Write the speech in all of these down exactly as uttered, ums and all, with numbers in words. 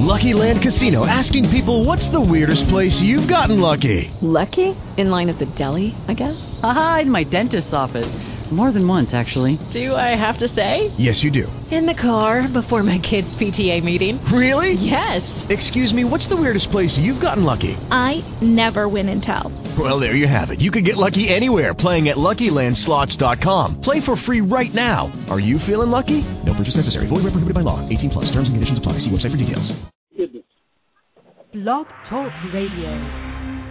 Lucky Land Casino, asking people, what's the weirdest place you've gotten lucky? Lucky? In line at the deli, I guess? Aha, in my dentist's office. More than once, actually. Do I have to say? Yes, you do. In the car before my kids' P T A meeting. Really? Yes. Excuse me, what's the weirdest place you've gotten lucky? I never win and tell. Well, there you have it. You can get lucky anywhere, playing at Lucky Land Slots dot com. Play for free right now. Are you feeling lucky? No purchase necessary. Void where prohibited by law. eighteen plus. Terms and conditions apply. See website for details. Blog Talk Radio.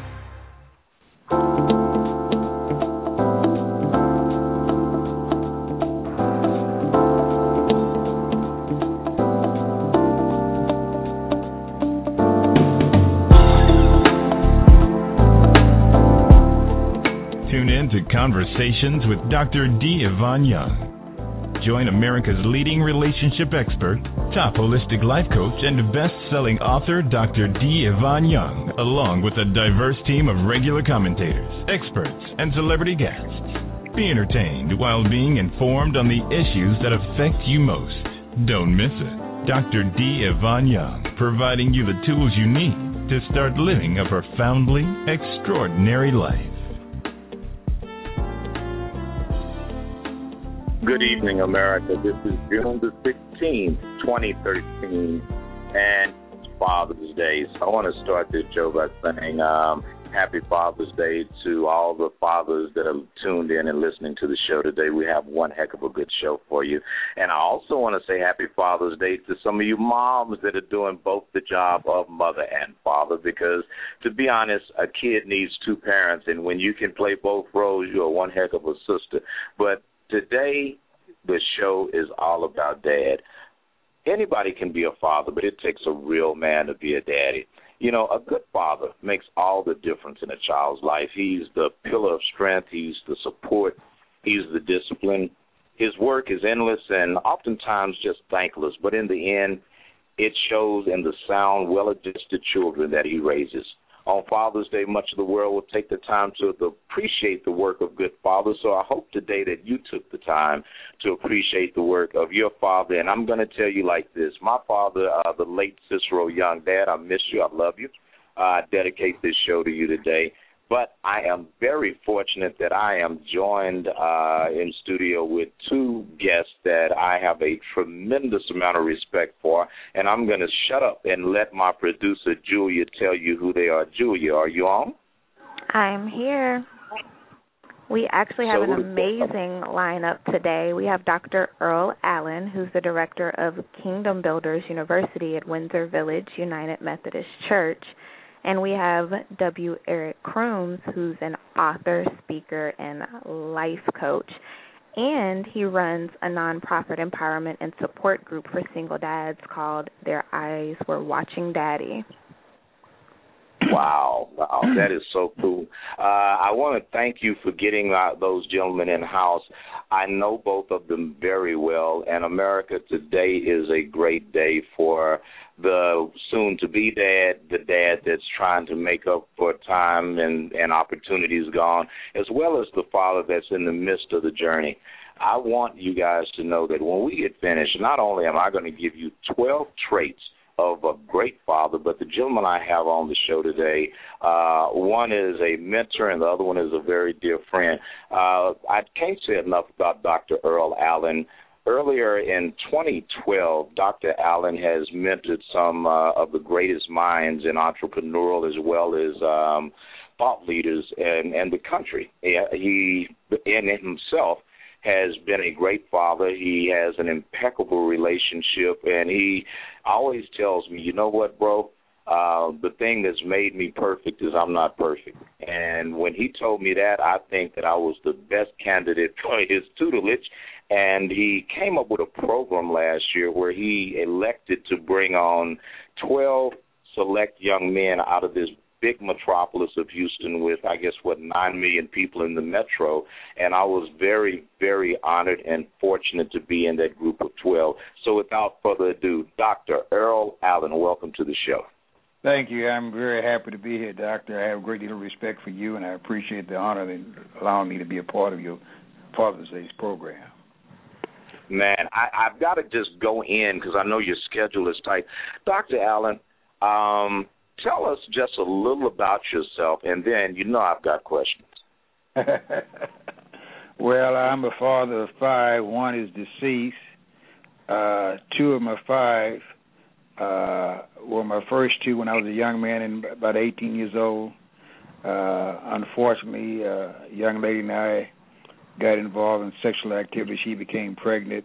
To Conversations with Doctor D. Yvonne Young. Join America's leading relationship expert, top holistic life coach, and best-selling author Doctor D. Yvonne Young, along with a diverse team of regular commentators, experts, and celebrity guests. Be entertained while being informed on the issues that affect you most. Don't miss it. Doctor D. Yvonne Young, providing you the tools you need to start living a profoundly extraordinary life. Good evening, America. This is June the sixteenth, twenty thirteen, and it's Father's Day. So I want to start this show by saying um, happy Father's Day to all the fathers that are tuned in and listening to the show today. We have one heck of a good show for you. And I also want to say happy Father's Day to some of you moms that are doing both the job of mother and father, because, to be honest, a kid needs two parents, and when you can play both roles, you're one heck of a sister. But today, the show is all about dad. Anybody can be a father, but it takes a real man to be a daddy. You know, a good father makes all the difference in a child's life. He's the pillar of strength. He's the support. He's the discipline. His work is endless and oftentimes just thankless, but in the end, it shows in the sound, well-adjusted children that he raises. On Father's Day, much of the world will take the time to, to appreciate the work of good fathers. So I hope today that you took the time to appreciate the work of your father. And I'm going to tell you like this. My father, uh, the late Cicero Young, Dad, I miss you. I love you. Uh, I dedicate this show to you today. But I am very fortunate that I am joined uh, in studio with two guests that I have a tremendous amount of respect for, and I'm going to shut up and let my producer, Julia, tell you who they are. Julia, are you on? I'm here. We actually have So an amazing lineup today. We have Doctor Earl Allen, who's the director of Kingdom Builders University at Windsor Village United Methodist Church. And we have W. Eric Crooms, who's an author, speaker, and life coach. And he runs a nonprofit empowerment and support group for single dads called Their Eyes Were Watching Daddy. Wow, wow, that is so cool. Uh, I want to thank you for getting uh, those gentlemen in-house. I know both of them very well, and America, today is a great day for the soon-to-be dad, the dad that's trying to make up for time and, and opportunities gone, as well as the father that's in the midst of the journey. I want you guys to know that when we get finished, not only am I going to give you twelve traits of a great father, but the gentleman I have on the show today, uh, one is a mentor and the other one is a very dear friend. Uh, I can't say enough about Doctor Earl Allen. Earlier in twenty twelve, Doctor Allen has mentored some uh, of the greatest minds in entrepreneurial as well as um, thought leaders in, in the country. He, in himself, has been a great father. He has an impeccable relationship, and he always tells me, you know what, bro, uh, the thing that's made me perfect is I'm not perfect. And when he told me that, I think that I was the best candidate for his tutelage. And he came up with a program last year where he elected to bring on twelve select young men out of this big metropolis of Houston with, I guess, what, nine million people in the metro. And I was very, very honored and fortunate to be in that group of twelve. So without further ado, Doctor Earl Allen, welcome to the show. Thank you. I'm very happy to be here, Doctor. I have a great deal of respect for you, and I appreciate the honor in allowing me to be a part of your Father's Day program. Man, I, I've got to just go in because I know your schedule is tight. Doctor Allen, Um, tell us just a little about yourself, and then you know I've got questions. Well, I'm a father of five. One is deceased. Uh, two of my five uh, were my first two when I was a young man and about eighteen years old. Uh, unfortunately, uh, a young lady and I got involved in sexual activity. She became pregnant,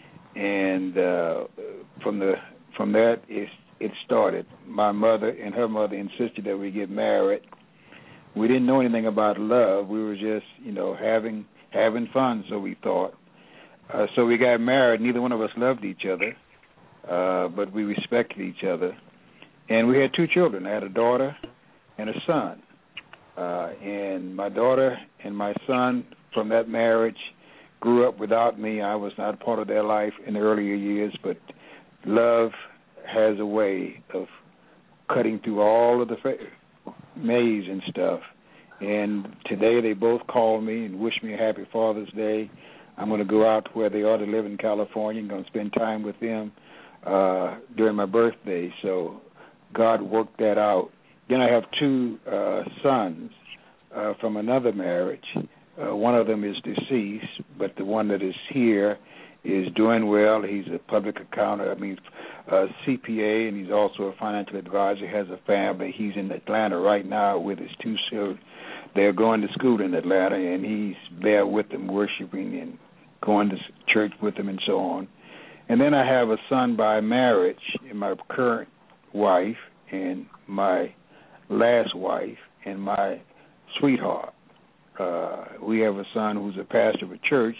and uh, from the from that it, it started. My mother and her mother insisted that we get married. We didn't know anything about love. We were just, you know, having having fun, so we thought. Uh, so we got married. Neither one of us loved each other, uh, but we respected each other. And we had two children. I had a daughter and a son. Uh, and my daughter and my son from that marriage grew up without me. I was not a part of their life in the earlier years, but love has a way of cutting through all of the fa- maze and stuff. And today they both called me and wished me a happy Father's Day. I'm going to go out to where they are to live in California. I'm going to spend time with them uh, during my birthday. So God worked that out. Then I have two uh, sons uh, from another marriage. Uh, one of them is deceased, but the one that is here is doing well. He's a public accountant, I mean, uh, C P A, and he's also a financial advisor, has a family. He's in Atlanta right now with his two children. They're going to school in Atlanta, and he's there with them worshiping and going to church with them and so on. And then I have a son by marriage, and my current wife and my last wife and my sweetheart. Uh, we have a son who's a pastor of a church,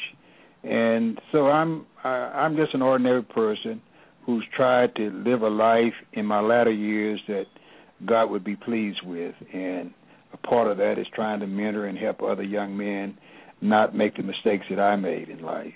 and so I'm I, I'm just an ordinary person who's tried to live a life in my latter years that God would be pleased with, and a part of that is trying to mentor and help other young men not make the mistakes that I made in life.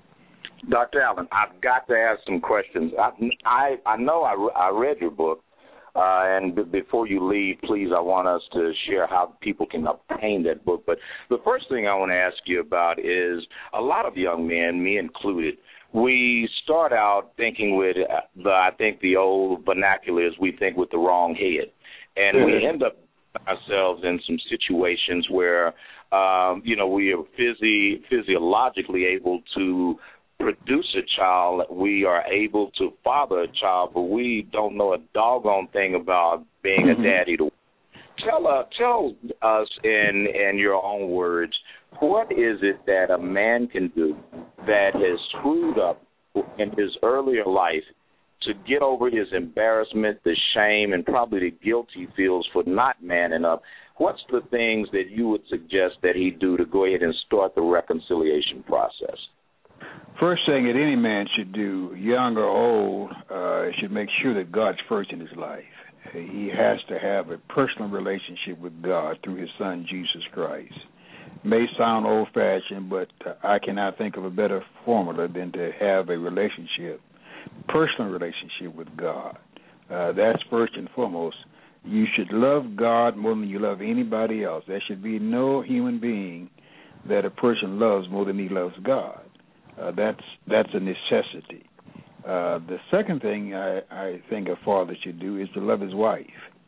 Doctor Allen, I've got to ask some questions. I I, I know I, I read your book, uh, and b- before you leave, please, I want us to share how people can obtain that book. But the first thing I want to ask you about is a lot of young men, me included, we start out thinking with the, I think the old vernacular is we think with the wrong head, and mm-hmm. we end up ourselves in some situations where, um, you know, we are physi- physiologically able to produce a child, we are able to father a child, but we don't know a doggone thing about being mm-hmm. a daddy. To tell uh, tell us in in your own words, what is it that a man can do that has screwed up in his earlier life to get over his embarrassment, the shame, and probably the guilt he feels for not manning up? What's the things that you would suggest that he do to go ahead and start the reconciliation process? First thing that any man should do, young or old, uh, should make sure that God's first in his life. He has to have a personal relationship with God through his son, Jesus Christ. It may sound old-fashioned, but uh, I cannot think of a better formula than to have a relationship, personal relationship with God. Uh, that's first and foremost. You should love God more than you love anybody else. There should be no human being that a person loves more than he loves God. Uh, that's that's a necessity. Uh, the second thing I, I think a father should do is to love his wife.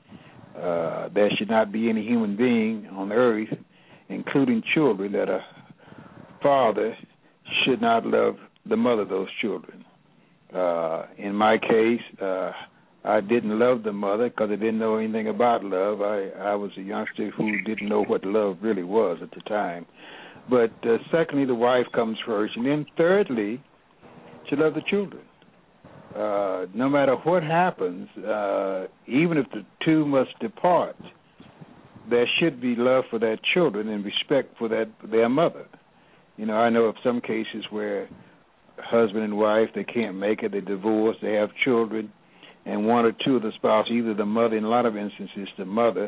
Uh, there should not be any human being on earth, including children, that a father should not love the mother of those children. Uh, in my case, uh, I didn't love the mother because I didn't know anything about love. I, I was a youngster who didn't know what love really was at the time. But uh, secondly, the wife comes first. And then thirdly, to love the children. Uh, no matter what happens, uh, even if the two must depart, there should be love for their children and respect for that their mother. You know, I know of some cases where husband and wife, they can't make it, they divorce, they have children, and one or two of the spouse, either the mother, in a lot of instances the mother,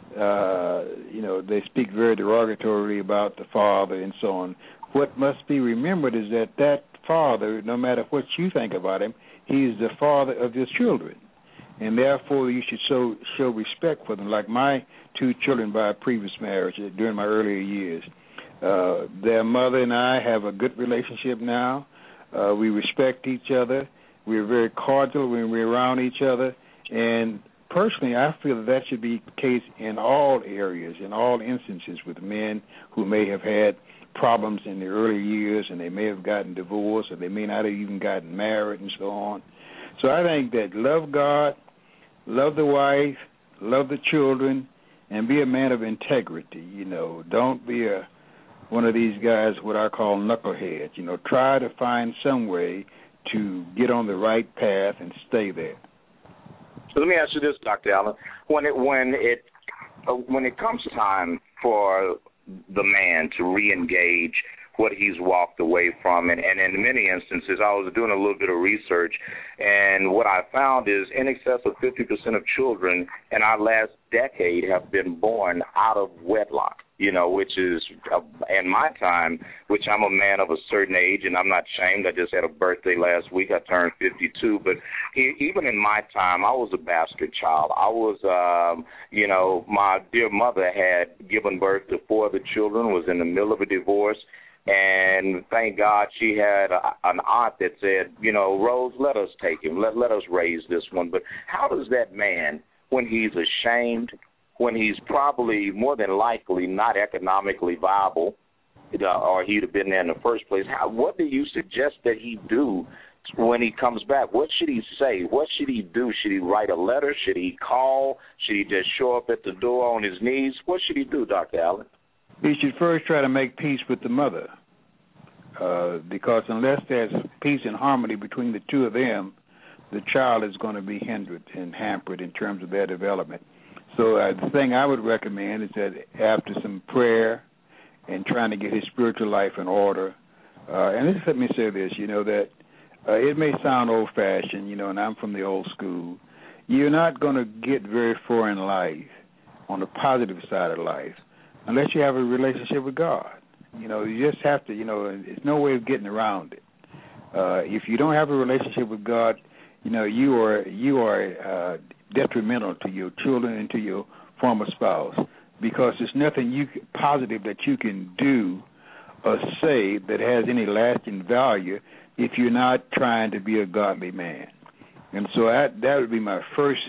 uh, you know, they speak very derogatorily about the father and so on. What must be remembered is that that father, no matter what you think about him, he is the father of his children. And therefore you should show, show respect for them. Like my two children by a previous marriage during my earlier years, uh, their mother and I have a good relationship now. Uh, we respect each other. We're very cordial when we're around each other. And personally, I feel that that should be the case in all areas, in all instances, with men who may have had problems in the early years, and they may have gotten divorced, or they may not have even gotten married, and so on. So I think that love God, love the wife, love the children, and be a man of integrity. You know, don't be a one of these guys, what I call knuckleheads. You know, try to find some way to get on the right path and stay there. So let me ask you this, Doctor Allen: when it when it uh, when it comes time for the man to re-engage what he's walked away from, and, and in many instances, I was doing a little bit of research, and what I found is in excess of fifty percent of children in our last decade have been born out of wedlock. You know, which is, uh, in my time, which I'm a man of a certain age, and I'm not ashamed. I just had a birthday last week. I turned fifty-two. But he, even in my time, I was a bastard child. I was, um, you know, my dear mother had given birth to four other children, was in the middle of a divorce, and thank God she had a, an aunt that said, you know, Rose, let us take him. Let, let us raise this one. But how does that man, when he's ashamed, when he's probably more than likely not economically viable, uh, or he'd have been there in the first place, how, what do you suggest that he do when he comes back? What should he say? What should he do? Should he write a letter? Should he call? Should he just show up at the door on his knees? What should he do, Doctor Allen? He should first try to make peace with the mother, uh, because unless there's peace and harmony between the two of them, the child is going to be hindered and hampered in terms of their development. So uh, the thing I would recommend is that after some prayer and trying to get his spiritual life in order, uh, and just let me say this, you know, that uh, it may sound old-fashioned, you know, and I'm from the old school. You're not going to get very far in life, on the positive side of life, unless you have a relationship with God. You know, you just have to, you know, there's no way of getting around it. Uh, if you don't have a relationship with God, you know, you are you are uh, detrimental to your children and to your former spouse, because there's nothing you positive that you can do or say that has any lasting value if you're not trying to be a godly man. And so that, that would be my first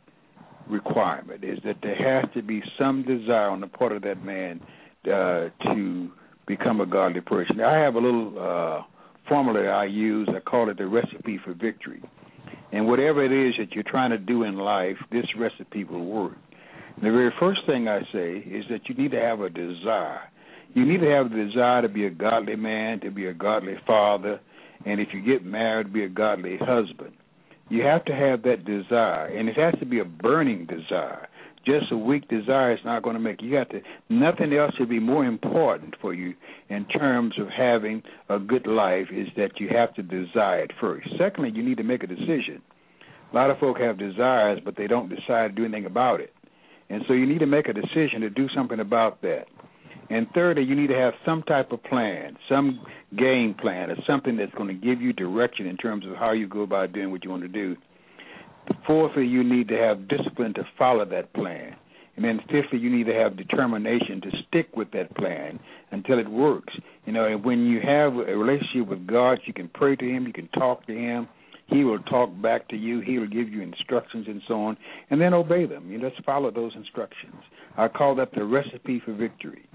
requirement, is that there has to be some desire on the part of that man uh, to become a godly person. I have a little uh, formula that I use. I call it the recipe for victory. And whatever it is that you're trying to do in life, this recipe will work. And the very first thing I say is that you need to have a desire. You need to have the desire to be a godly man, to be a godly father, and if you get married, to be a godly husband. You have to have that desire, and it has to be a burning desire. Just a weak desire is not going to make you. You have to. Nothing else should be more important for you in terms of having a good life, is that you have to desire it first. Secondly, you need to make a decision. A lot of folk have desires, but they don't decide to do anything about it. And so you need to make a decision to do something about that. And thirdly, you need to have some type of plan, some game plan, or something that's going to give you direction in terms of how you go about doing what you want to do. Fourthly, you need to have discipline to follow that plan. And then fifthly, you need to have determination to stick with that plan until it works. You know, and when you have a relationship with God, you can pray to him, you can talk to him. He will talk back to you. He will give you instructions and so on, and then obey them. You just follow those instructions. I call that the recipe for victory.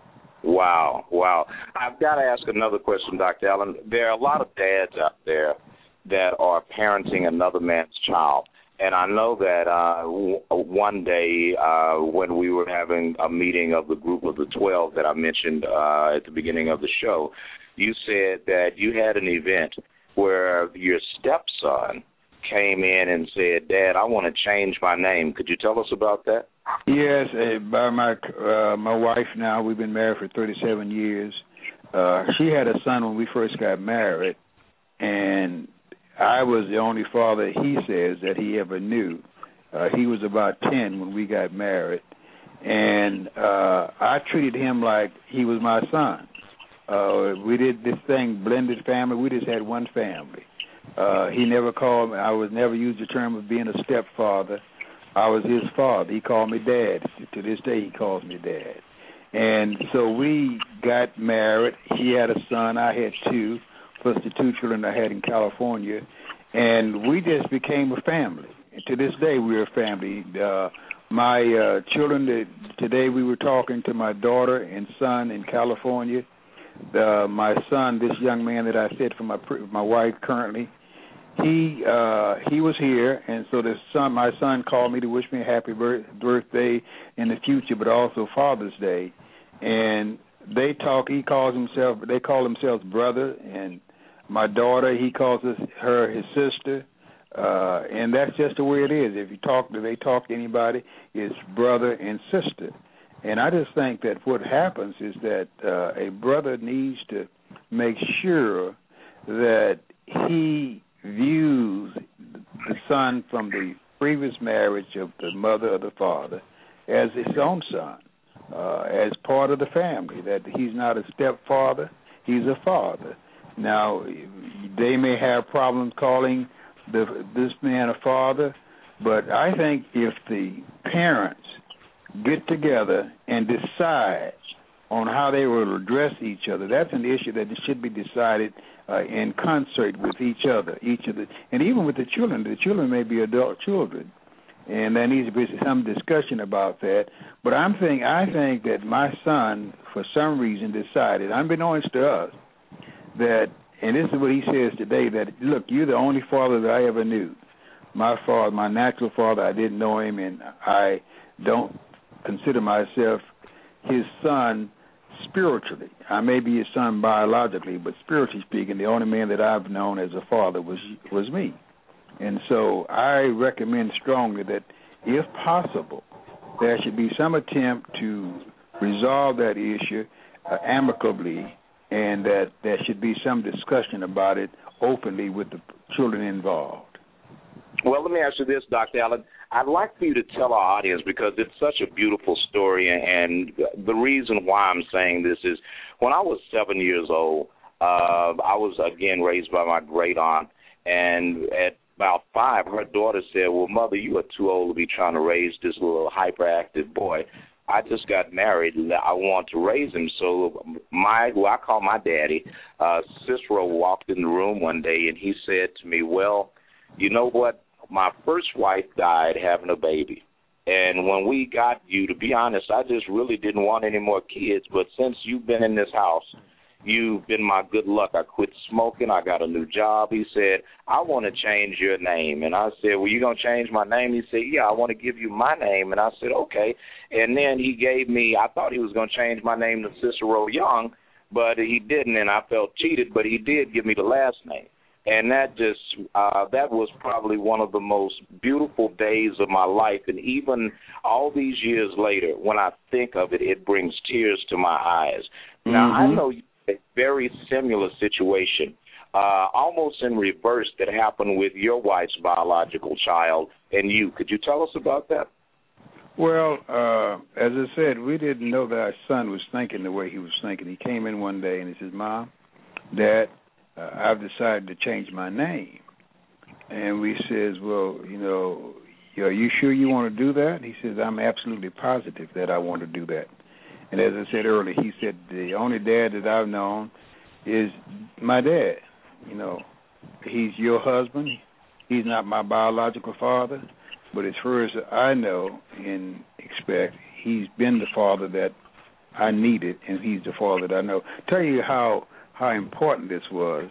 Wow, wow. I've got to ask another question, Doctor Allen. There are a lot of dads out there that are parenting another man's child. And I know that uh, w- one day uh, when we were having a meeting of the group of the twelve that I mentioned uh, at the beginning of the show, you said that you had an event where your stepson came in and said, Dad, I want to change my name. Could you tell us about that? Yes, uh, by my uh, my wife now, we've been married for thirty-seven years. Uh, she had a son when we first got married, and I was the only father, he says, that he ever knew. Uh, he was about ten when we got married, and uh, I treated him like he was my son. Uh, we did this thing, blended family. We just had one family. Uh, he never called me. I was never used the term of being a stepfather. I was his father. He called me Dad. To this day, he calls me Dad. And so we got married. He had a son. I had two, plus the two children I had in California. And we just became a family. to this day, we're a family. Uh, my uh, children, today we were talking to my daughter and son in California. Uh, my son, this young man that I said for my my wife currently, he uh, he was here, and so the son, my son called me to wish me a happy birth, birthday in the future, but also Father's Day. And they talk. He calls himself. They call themselves brother, and my daughter, he calls us, her his sister. Uh, and that's just the way it is. If you talk to, they talk to anybody, it's brother and sister. And I just think that what happens is that uh, a brother needs to make sure that he views the son from the previous marriage of the mother or the father as his own son, uh, as part of the family, that he's not a stepfather, he's a father. Now, they may have problems calling The, this man a father, but I think if the parents get together and decide on how they will address each other, that's an issue that should be decided uh, in concert with each other, each of the, and even with the children. The children may be adult children, and there needs to be some discussion about that. But I'm think I think that my son, for some reason, decided, unbeknownst to us, that. And this is what he says today, that, look, you're the only father that I ever knew. My father, my natural father, I didn't know him, and I don't consider myself his son spiritually. I may be his son biologically, but spiritually speaking, the only man that I've known as a father was was me. And so I recommend strongly that, if possible, there should be some attempt to resolve that issue uh, amicably, and that there should be some discussion about it openly with the children involved. Well, let me ask you this, Doctor Allen. I'd like for you to tell our audience, because it's such a beautiful story, and the reason why I'm saying this is when I was seven years old, uh, I was, again, raised by my great aunt, and at about five, her daughter said, well, Mother, you are too old to be trying to raise this little hyperactive boy. I just got married, and I want to raise him. So my, who I call my daddy, uh, Cicero, walked in the room one day, and he said to me, well, you know what? My first wife died having a baby. And when we got you, to be honest, I just really didn't want any more kids. But since you've been in this house, you've been my good luck. I quit smoking. I got a new job. He said, I want to change your name. And I said, well, you going to change my name? He said, yeah, I want to give you my name. And I said, okay. And then he gave me, I thought he was going to change my name to Cicero Young, but he didn't, and I felt cheated, but he did give me the last name. And that just, uh, that was probably one of the most beautiful days of my life. And even all these years later, when I think of it, it brings tears to my eyes. Mm-hmm. Now, I know a very similar situation, uh, almost in reverse, that happened with your wife's biological child and you. Could you tell us about that? Well, uh, as I said, we didn't know that our son was thinking the way he was thinking. He came in one day and he says, Mom, Dad, uh, I've decided to change my name. And we says, well, you know, are you sure you want to do that? He says, I'm absolutely positive that I want to do that. And as I said earlier, he said, the only dad that I've known is my dad. You know, he's your husband. He's not my biological father. But as far as I know and expect, he's been the father that I needed, and he's the father that I know. Tell you how, how important this was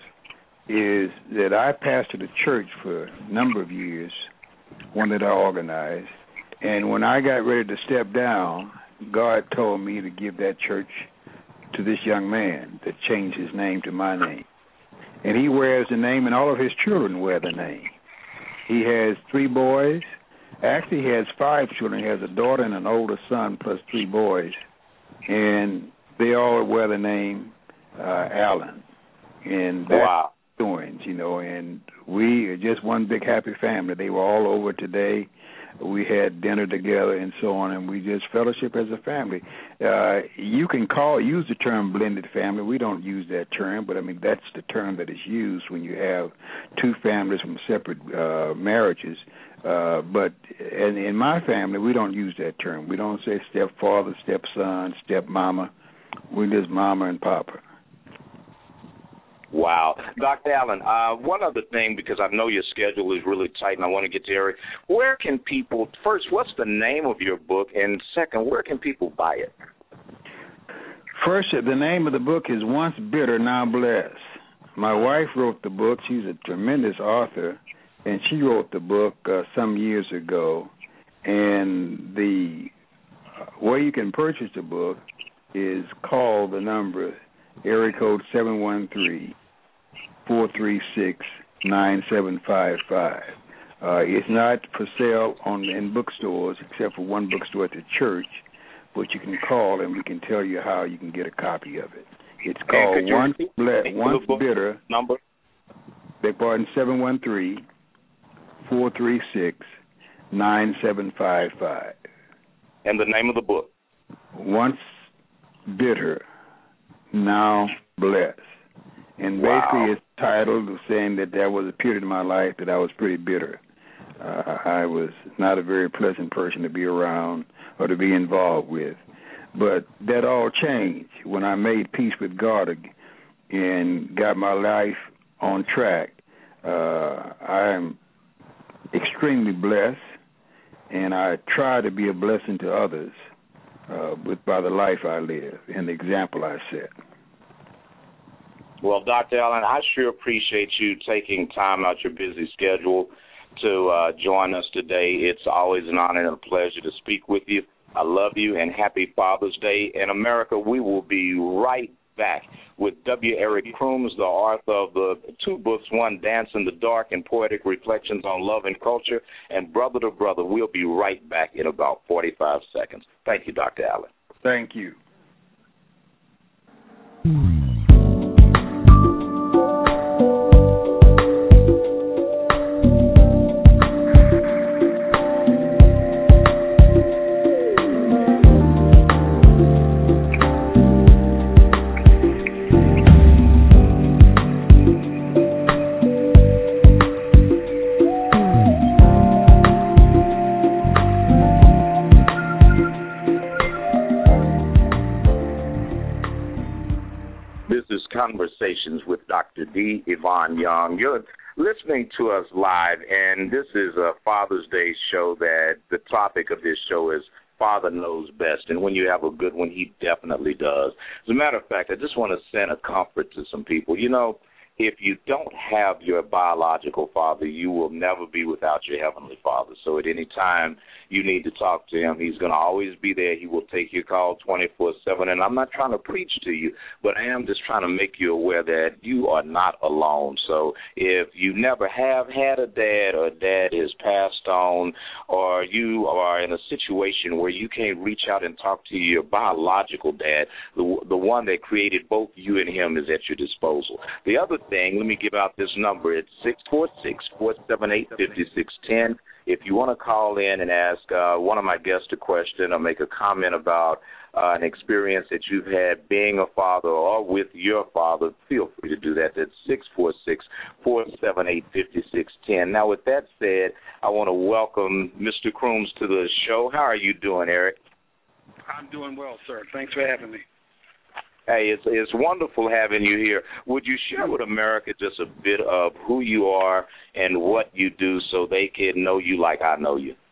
is that I pastored a church for a number of years, one that I organized, and when I got ready to step down, God told me to give that church to this young man that changed his name to my name. And he wears the name, and all of his children wear the name. He has three boys. Actually, he has five children. He has a daughter and an older son plus three boys. And they all wear the name uh, Allen. And that's wow. Doings, you know, and we are just one big happy family. They were all over today. We had dinner together and so on, and we just fellowship as a family. Uh, you can call, use the term blended family. We don't use that term, but, I mean, that's the term that is used when you have two families from separate uh, marriages. Uh, but in, in my family, we don't use that term. We don't say stepfather, stepson, stepmama. We just mama and papa. Wow. Doctor Allen, uh, one other thing, because I know your schedule is really tight and I want to get to Eric, where can people, first, what's the name of your book, and second, where can people buy it? First, the name of the book is Once Bitter, Now Blessed. My wife wrote the book. She's a tremendous author, and she wrote the book uh, some years ago. And the way you can purchase the book is call the number, area code seven one three, four three six, nine seven five five. Uh, it's not for sale on in bookstores except for one bookstore at the church, but you can call and we can tell you how you can get a copy of it. It's called Once, Ble- Once Bitter. Number? Beg pardon, seven one three, four three six, nine seven five five. And the name of the book? Once Bitter, Now Blessed. And wow. basically it's titled saying that there was a period in my life that I was pretty bitter. Uh, I was not a very pleasant person to be around or to be involved with. But that all changed when I made peace with God and got my life on track. Uh, I am extremely blessed, and I try to be a blessing to others uh, with by the life I live and the example I set. Well, Doctor Allen, I sure appreciate you taking time out your busy schedule to uh, join us today. It's always an honor and a pleasure to speak with you. I love you, and happy Father's Day. In America, we will be right back with W. Eric Crooms, the author of the two books, one, Dance in the Dark and Poetic Reflections on Love and Culture, and Brother to Brother. We'll be right back in about forty-five seconds. Thank you, Doctor Allen. Thank you. Conversations with Doctor D. Yvonne Young. You're listening to us live, and this is a Father's Day show that the topic of this show is Father Knows Best, and when you have a good one, he definitely does. As a matter of fact, I just want to send a comfort to some people. You know, if you don't have your biological father, you will never be without your heavenly Father. So at any time you need to talk to him, he's going to always be there. He will take your call twenty-four seven. And I'm not trying to preach to you, but I am just trying to make you aware that you are not alone. So if you never have had a dad, or dad is passed on, or you are in a situation where you can't reach out and talk to your biological dad, the, the one that created both you and him is at your disposal. The other thing, let me give out this number. It's six four six, four seven eight, five six one zero. If you want to call in and ask uh, one of my guests a question or make a comment about uh, an experience that you've had being a father or with your father, feel free to do that. That's six four six, four seven eight, five six one zero. Now, with that said, I want to welcome Mister Crooms to the show. How are you doing, Eric? I'm doing well, sir. Thanks for having me. Hey, it's it's wonderful having you here. Would you share with America just a bit of who you are and what you do so they can know you like I know you?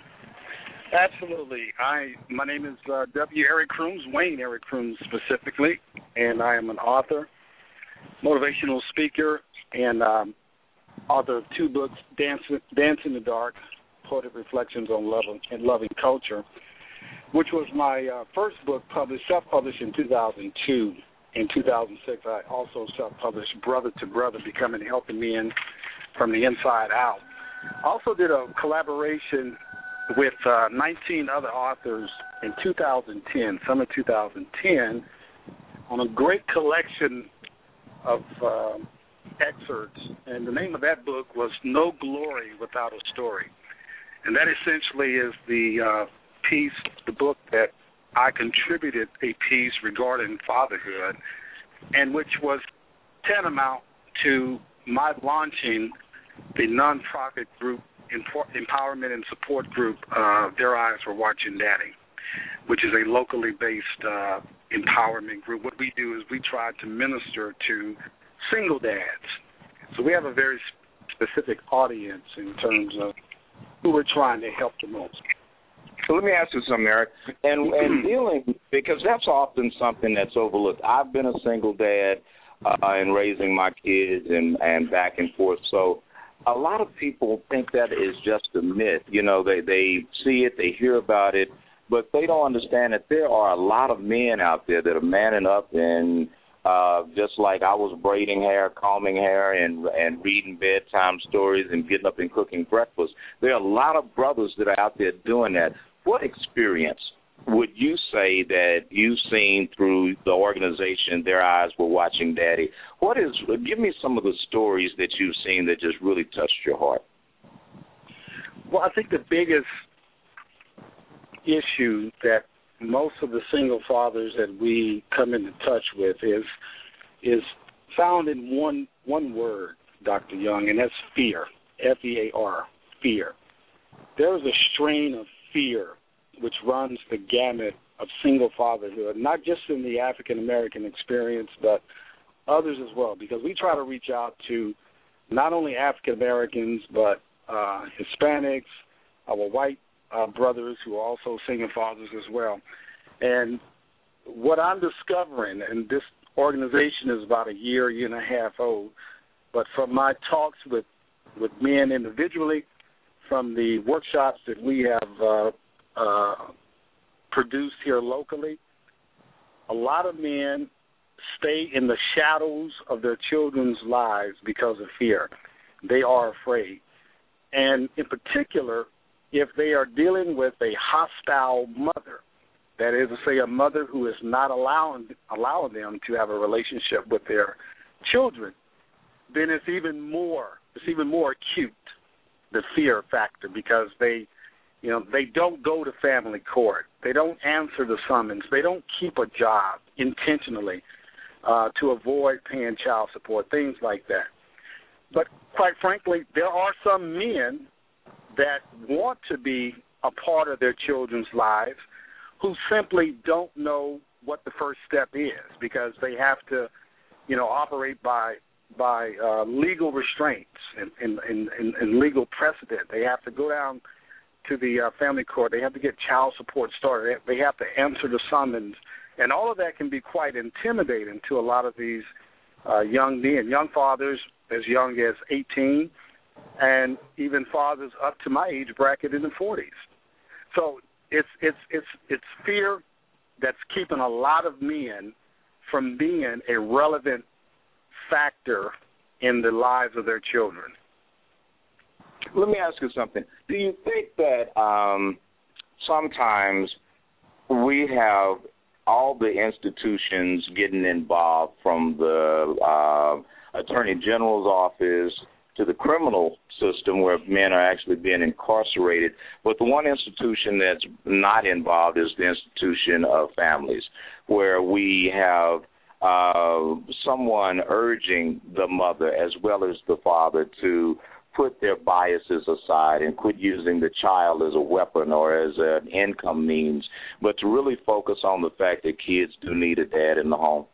Absolutely. I my name is uh, W. Eric Crooms, Wayne Eric Crooms specifically, and I am an author, motivational speaker, and um, author of two books, Dance, Dance in the Dark, Poetic Reflections on Love and Loving Culture, which was my uh, first book published, self-published in two thousand two. In two thousand six, I also self-published Brother to Brother, Becoming Helping Men from the Inside Out. I also did a collaboration with uh, nineteen other authors in two thousand ten, summer two thousand ten, on a great collection of uh, excerpts. And the name of that book was No Glory Without a Story. And that essentially is the uh, piece, the book that I contributed a piece regarding fatherhood, and which was tantamount to my launching the nonprofit group, empowerment and support group, uh, Their Eyes Were Watching Daddy, which is a locally based uh, empowerment group. What we do is we try to minister to single dads. So we have a very specific audience in terms of who we're trying to help the most. So let me ask you something, Eric, and, and dealing, because that's often something that's overlooked. I've been a single dad uh, in raising my kids and, and back and forth. So a lot of people think that is just a myth. You know, they, they see it, they hear about it, but they don't understand that there are a lot of men out there that are manning up and uh, just like I was braiding hair, combing hair, and and reading bedtime stories and getting up and cooking breakfast. There are a lot of brothers that are out there doing that. What experience would you say that you've seen through the organization, Their Eyes Were Watching Daddy? What is? Give me some of the stories that you've seen that just really touched your heart. Well, I think the biggest issue that most of the single fathers that we come into touch with is is found in one one word, Doctor Young, and that's fear, F E A R, fear. There is a strain of fear which runs the gamut of single fatherhood, not just in the African-American experience, but others as well, because we try to reach out to not only African-Americans, but uh, Hispanics, our white uh, brothers who are also single fathers as well. And what I'm discovering, and this organization is about a year, year and a half old, but from my talks with, with men individually, from the workshops that we have uh, uh, produced here locally, a lot of men stay in the shadows of their children's lives because of fear. They are afraid. And in particular, if they are dealing with a hostile mother, that is to say a mother who is not allowing, allowing them to have a relationship with their children, then it's even more, it's even more acute, the fear factor, because they, you know, they don't go to family court. They don't answer the summons. They don't keep a job intentionally uh, to avoid paying child support, things like that. But quite frankly, there are some men that want to be a part of their children's lives who simply don't know what the first step is, because they have to, you know, operate by by uh, legal restraints and, and, and, and legal precedent. They have to go down to the uh, family court. They have to get child support started. They have to answer the summons. And all of that can be quite intimidating to a lot of these uh, young men, young fathers as young as eighteen, and even fathers up to my age bracket in the forties. So it's it's it's it's fear that's keeping a lot of men from being a relevant factor in the lives of their children. Let me ask you something. Do you think that um, sometimes we have all the institutions getting involved, from the uh, Attorney General's office to the criminal system where men are actually being incarcerated, but the one institution that's not involved is the institution of families, where we have uh, someone urging the mother as well as the father to put their biases aside and quit using the child as a weapon or as an income means, but to really focus on the fact that kids do need a dad in the home.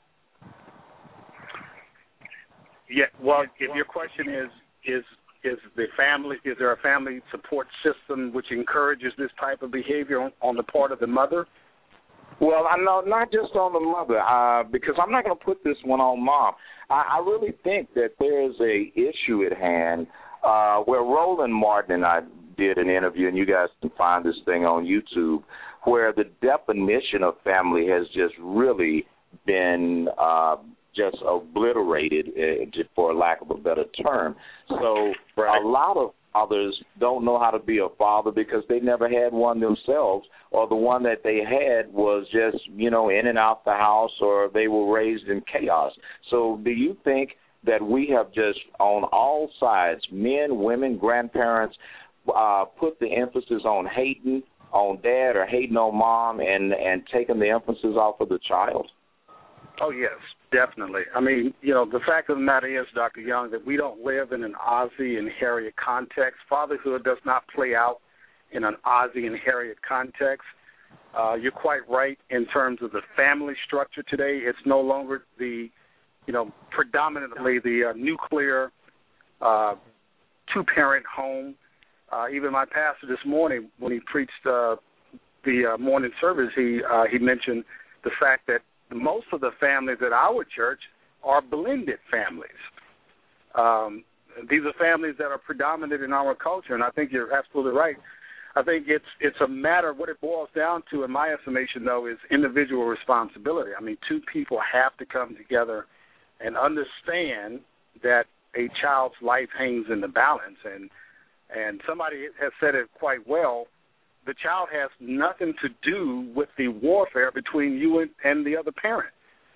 Yeah, well, if your question is, is is the family, is there a family support system which encourages this type of behavior on, on the part of the mother? Well, I know not just on the mother, uh, because I'm not going to put this one on mom. I, I really think that there's a issue at hand uh, where Roland Martin and I did an interview, and you guys can find this thing on YouTube, where the definition of family has just really been uh, just obliterated, uh, for lack of a better term. So right. A lot of fathers don't know how to be a father because they never had one themselves, or the one that they had was just, you know, in and out the house, or they were raised in chaos. So do you think that we have just on all sides, men, women, grandparents, uh, put the emphasis on hating on dad or hating on mom and, and taking the emphasis off of the child? Oh, yes, definitely. I mean, you know, the fact of the matter is, Doctor Young, that we don't live in an Ozzie and Harriet context. Fatherhood does not play out in an Ozzie and Harriet context. Uh, you're quite right in terms of the family structure today. It's no longer the you know, predominantly the uh, nuclear uh, two-parent home. Uh, even my pastor this morning, when he preached uh, the uh, morning service, he uh, he mentioned the fact that most of the families at our church are blended families. Um, these are families that are predominant in our culture, and I think you're absolutely right. I think it's it's a matter, what it boils down to, in my estimation, though, is individual responsibility. I mean, two people have to come together and understand that a child's life hangs in the balance. And and somebody has said it quite well, the child has nothing to do with the warfare between you and, and the other parent.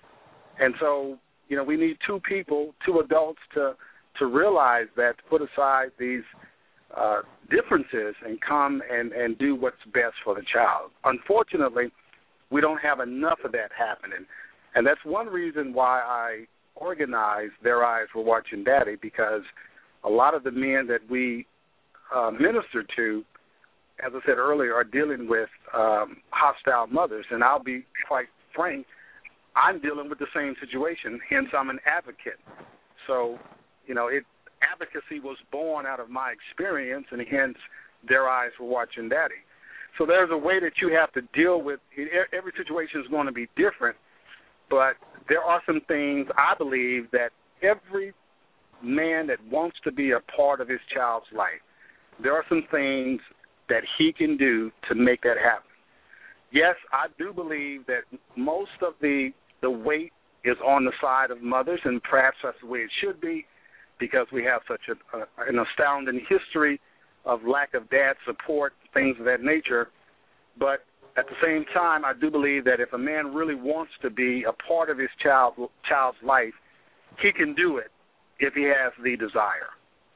And so, you know, we need two people, two adults to, to realize that, to put aside these uh, differences and come and, and do what's best for the child. Unfortunately, we don't have enough of that happening. And that's one reason why I organized Their Eyes Were Watching Daddy, because a lot of the men that we uh, minister to, as I said earlier, are dealing with um, hostile mothers. And I'll be quite frank, I'm dealing with the same situation, hence I'm an advocate. So, you know, it advocacy was born out of my experience, and hence Their Eyes Were Watching Daddy. So there's a way that you have to deal with, every situation is going to be different, but there are some things I believe that every man that wants to be a part of his child's life, there are some things that he can do to make that happen. Yes, I do believe that most of the the weight is on the side of mothers, and perhaps that's the way it should be, because we have such a, a, an astounding history of lack of dad support, things of that nature. But at the same time, I do believe that if a man really wants to be a part of his child child's life, he can do it if he has the desire.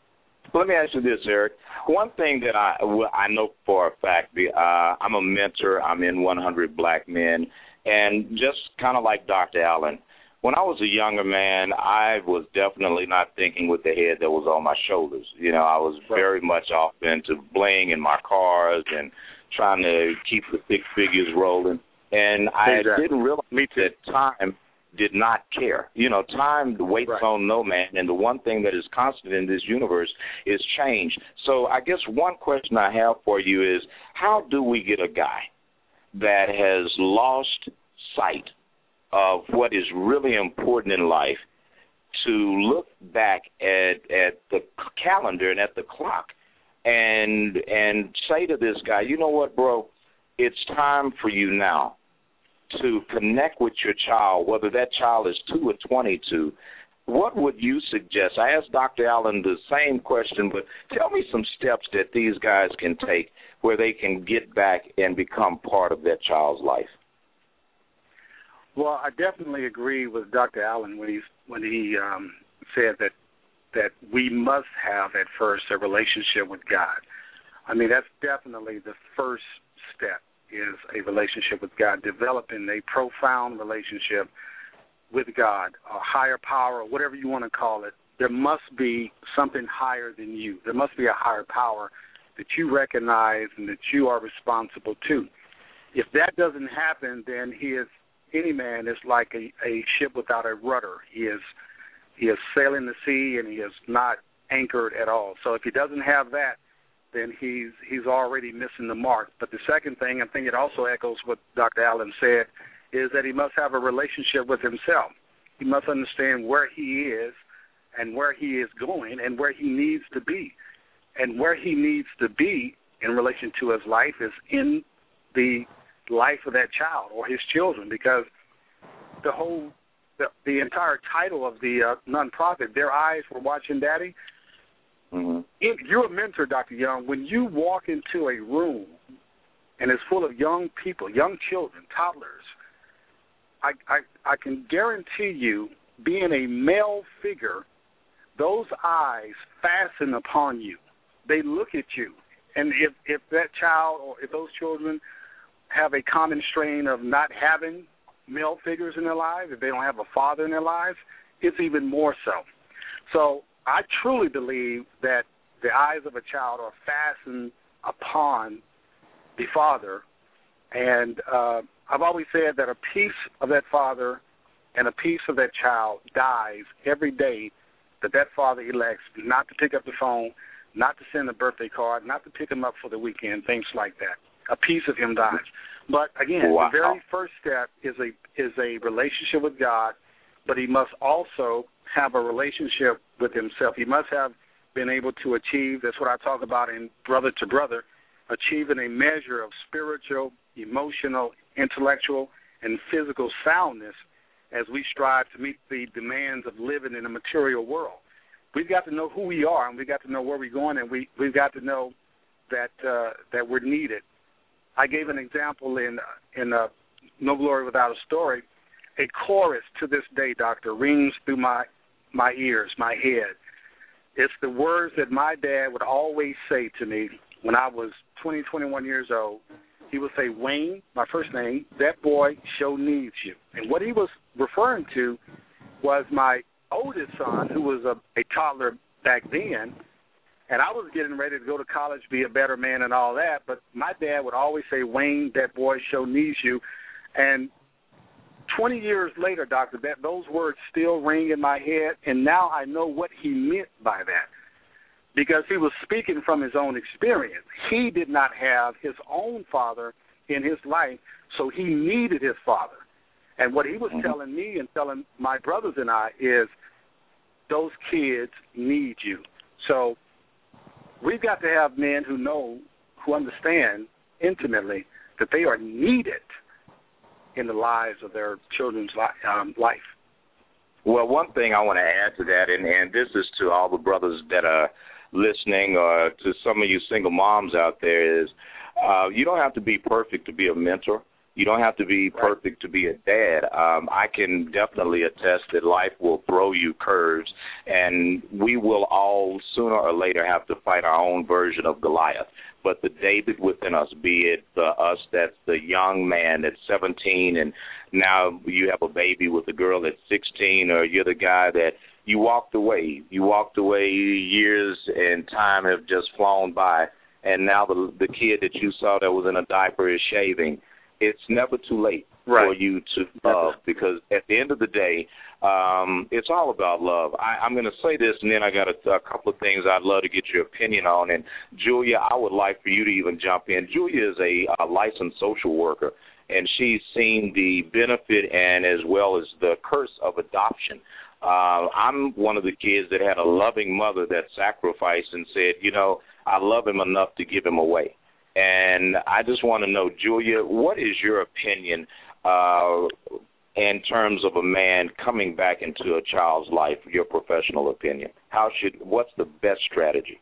Let me ask you this, Eric. One thing that I, I know for a fact, uh, I'm a mentor. I'm in one hundred Black Men. And just kind of like Doctor Allen, when I was a younger man, I was definitely not thinking with the head that was on my shoulders. You know, I was very much off into bling in my cars and trying to keep the six figures rolling. And I exactly. didn't realize that time did not care. You know, time waits right. on no man, and the one thing that is constant in this universe is change. So I guess one question I have for you is, how do we get a guy that has lost sight of what is really important in life to look back at, at the calendar and at the clock and and say to this guy, you know what, bro, it's time for you now to connect with your child, whether that child is two or twenty-two. What would you suggest? I asked Doctor Allen the same question, but tell me some steps that these guys can take where they can get back and become part of that child's life. Well, I definitely agree with Doctor Allen when, he's, when he um, said that that we must have at first a relationship with God. I mean, that's definitely the first step, is a relationship with God, developing a profound relationship with God, a higher power, whatever you want to call it. There must be something higher than you. There must be a higher power that you recognize and that you are responsible to. If that doesn't happen, then he is, any man is like a, a ship without a rudder. He is he is sailing the sea, and he is not anchored at all. So if he doesn't have that, then he's he's already missing the mark. But the second thing, I think it also echoes what Doctor Allen said, is that he must have a relationship with himself. He must understand where he is and where he is going and where he needs to be. And where he needs to be in relation to his life is in the life of that child or his children, because the whole, the, the entire title of the uh, nonprofit, Their Eyes Were Watching Daddy, mm-hmm. if you're a mentor, Doctor Young, when you walk into a room and it's full of young people, young children, toddlers, I, I, I can guarantee you, being a male figure, those eyes fasten upon you. They look at you. And if, if that child or if those children have a common strain of not having male figures in their lives, if they don't have a father in their lives, it's even more so. So I truly believe that the eyes of a child are fastened upon the father, and uh, I've always said that a piece of that father and a piece of that child dies every day that that father elects not to pick up the phone, not to send a birthday card, not to pick him up for the weekend, things like that. A piece of him dies. But, again, wow. the very first step is a is a relationship with God, but he must also have a relationship with himself. He must have been able to achieve, that's what I talk about in Brother to Brother, achieving a measure of spiritual, emotional, intellectual, and physical soundness as we strive to meet the demands of living in a material world. We've got to know who we are, and we've got to know where we're going, and we, we've got to know that uh, that we're needed. I gave an example in in uh, No Glory Without a Story. A chorus to this day, Doctor, rings through my, my ears, my head. It's the words that my dad would always say to me when I was twenty, twenty-one years old. He would say, Wayne, my first name, that boy sure needs you. And what he was referring to was my oldest son, who was a, a toddler back then, and I was getting ready to go to college, be a better man and all that, but my dad would always say, Wayne, that boy sure needs you. And twenty years later, Doctor, that those words still ring in my head, and now I know what he meant by that. Because he was speaking from his own experience. He did not have his own father in his life, so he needed his father. And what he was mm-hmm. telling me and telling my brothers and I is, those kids need you. So we've got to have men who know, who understand intimately that they are needed in the lives of their children's li- um, life. Well, one thing I want to add to that, and, and this is to all the brothers that are listening, or to some of you single moms out there, is uh, you don't have to be perfect to be a mentor. You don't have to be perfect to be a dad. Um, I can definitely attest that life will throw you curves, and we will all sooner or later have to fight our own version of Goliath. But the David within us, be it uh, us that's the young man that's seventeen, and now you have a baby with a girl that's sixteen, or you're the guy that you walked away. You walked away, years and time have just flown by, and now the the kid that you saw that was in a diaper is shaving. It's never too late right. for you to love, because at the end of the day, um, it's all about love. I, I'm going to say this, and then I got a, a couple of things I'd love to get your opinion on. And, Julia, I would like for you to even jump in. Julia is a, a licensed social worker, and she's seen the benefit and as well as the curse of adoption. Uh, I'm one of the kids that had a loving mother that sacrificed and said, you know, I love him enough to give him away. And I just want to know, Julia, what is your opinion uh, in terms of a man coming back into a child's life, your professional opinion? How should, what's the best strategy?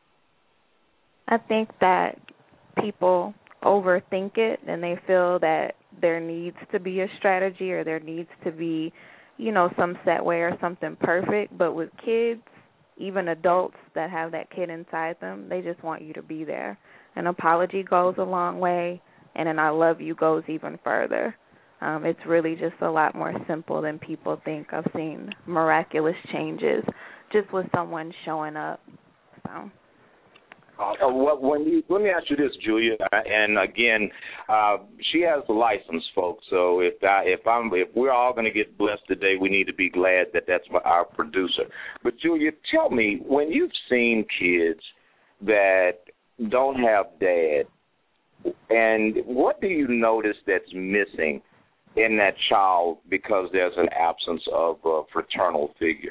I think that people overthink it, and they feel that there needs to be a strategy, or there needs to be, you know, some set way or something perfect. But with kids, even adults that have that kid inside them, they just want you to be there. An apology goes a long way, and an I love you goes even further. Um, it's really just a lot more simple than people think. I've seen miraculous changes just with someone showing up. So. Uh, well, when you, let me ask you this, Julia, and again, uh, she has the license, folks. So if I, if I'm if we're all going to get blessed today, we need to be glad that that's our producer. But Julia, tell me, when you've seen kids that don't have dad, and what do you notice that's missing in that child because there's an absence of a fraternal figure?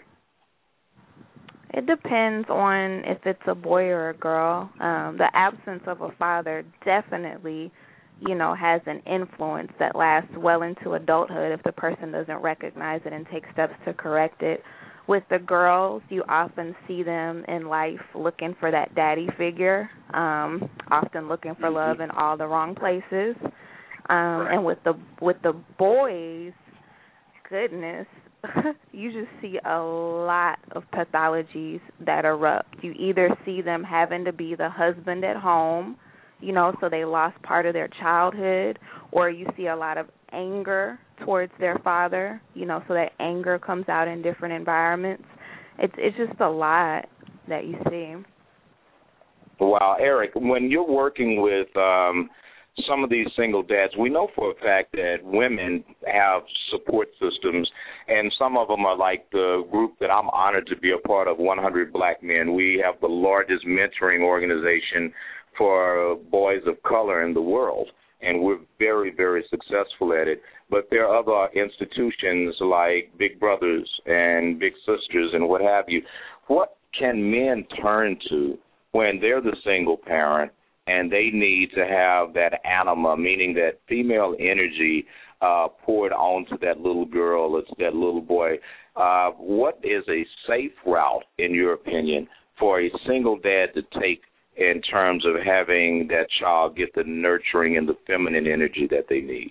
It depends on if it's a boy or a girl. Um, the absence of a father definitely, you know, has an influence that lasts well into adulthood if the person doesn't recognize it and take steps to correct it. With the girls, you often see them in life looking for that daddy figure, um, often looking for love in all the wrong places. Um, and with the with the boys, goodness, you just see a lot of pathologies that erupt. You either see them having to be the husband at home, you know, so they lost part of their childhood, or you see a lot of anger towards their father, you know, so that anger comes out in different environments. It's it's just a lot that you see. Wow, Eric, when you're working with um, some of these single dads, we know for a fact that women have support systems, and some of them are like the group that I'm honored to be a part of, one hundred Black Men. We have the largest mentoring organization for boys of color in the world, and we're very, very successful at it. But there are other institutions like Big Brothers and Big Sisters and what have you. What can men turn to when they're the single parent and they need to have that anima, meaning that female energy uh, poured onto that little girl or that little boy? Uh, what is a safe route, in your opinion, for a single dad to take in terms of having that child get the nurturing and the feminine energy that they need?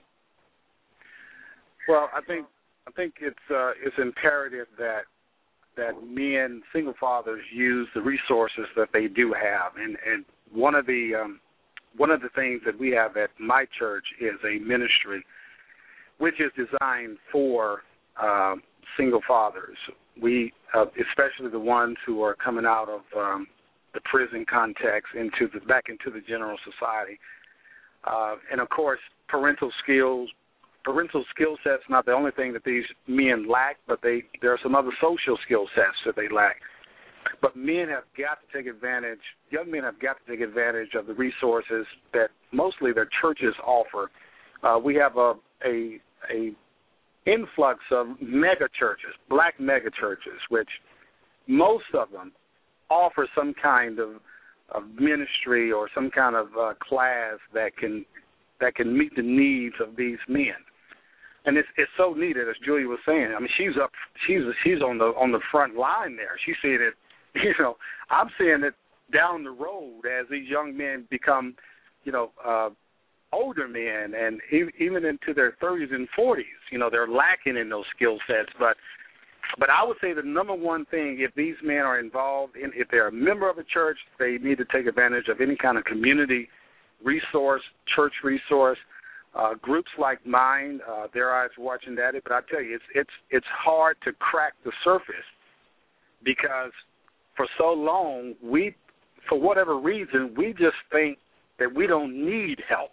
Well, I think I think it's uh, it's imperative that that men, single fathers, use the resources that they do have, and and one of the um, one of the things that we have at my church is a ministry which is designed for uh, single fathers. We, uh, especially the ones who are coming out of um, the prison context into the back into the general society, uh, and of course, parental skills. Parental skill sets not the only thing that these men lack, but they there are some other social skill sets that they lack. But men have got to take advantage, young men have got to take advantage of the resources that mostly their churches offer. Uh, we have a, a a influx of mega churches, Black mega churches, which most of them offer some kind of, of ministry or some kind of uh, class that can that can meet the needs of these men. And it's it's so needed, as Julia was saying. I mean, she's up, she's she's on the on the front line there. She's seeing it, you know. I'm seeing it down the road as these young men become, you know, uh, older men, and even into their thirties and forties. You know, they're lacking in those skill sets. But but I would say the number one thing, if these men are involved in, if they're a member of a church, they need to take advantage of any kind of community resource, church resource. Uh, groups like mine, uh, their eyes watching at it, but I tell you, it's it's it's hard to crack the surface because for so long we, for whatever reason, we just think that we don't need help.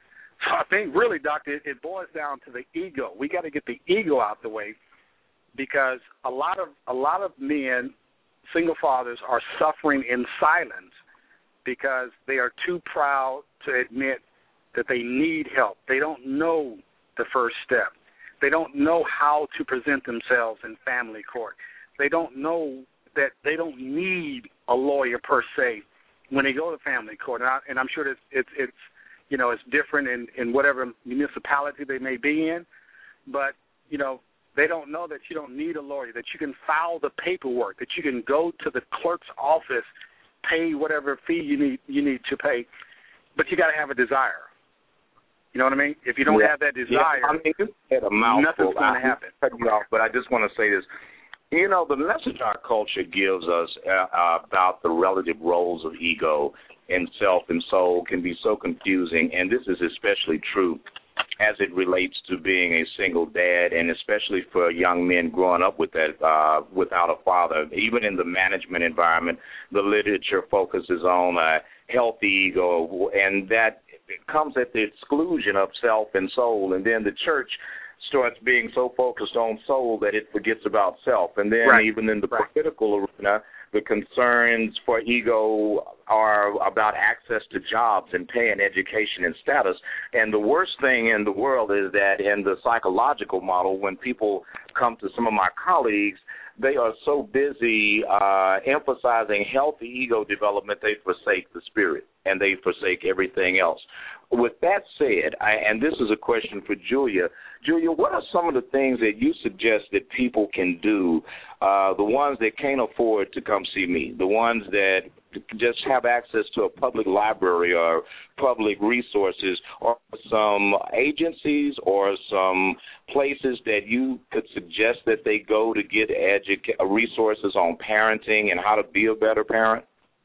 So I think really, Doctor, it, it boils down to the ego. We got to get the ego out the way because a lot of a lot of men, single fathers, are suffering in silence because they are too proud to admit that they need help. They don't know the first step. They don't know how to present themselves in family court. They don't know that they don't need a lawyer per se when they go to family court. And, I, and I'm sure it's, it's, it's, you know, it's different in, in whatever municipality they may be in. But, you know, they don't know that you don't need a lawyer, that you can file the paperwork, that you can go to the clerk's office, pay whatever fee you need you need to pay, but you got to have a desire. You know what I mean? If you don't yeah. have that desire, yeah, I mean, you had a mouthful. Nothing's going to happen. Cut you off, but I just want to say this. You know, the message our culture gives us uh, about the relative roles of ego and self and soul can be so confusing, and this is especially true as it relates to being a single dad, and especially for young men growing up with that uh, without a father. Even in the management environment, the literature focuses on a healthy ego, and that comes at the exclusion of self and soul. And then the church starts being so focused on soul that it forgets about self. And then right. even in the right. political arena, the concerns for ego are about access to jobs and pay and education and status. And the worst thing in the world is that in the psychological model, when people come to some of my colleagues, they are so busy uh, emphasizing healthy ego development, they forsake the spirit and they forsake everything else. With that said, I, and this is a question for Julia, Julia, what are some of the things that you suggest that people can do, uh, the ones that can't afford to come see me, the ones that just have access to a public library or public resources, or some agencies or some places that you could suggest that they go to get educa- resources on parenting and how to be a better parent?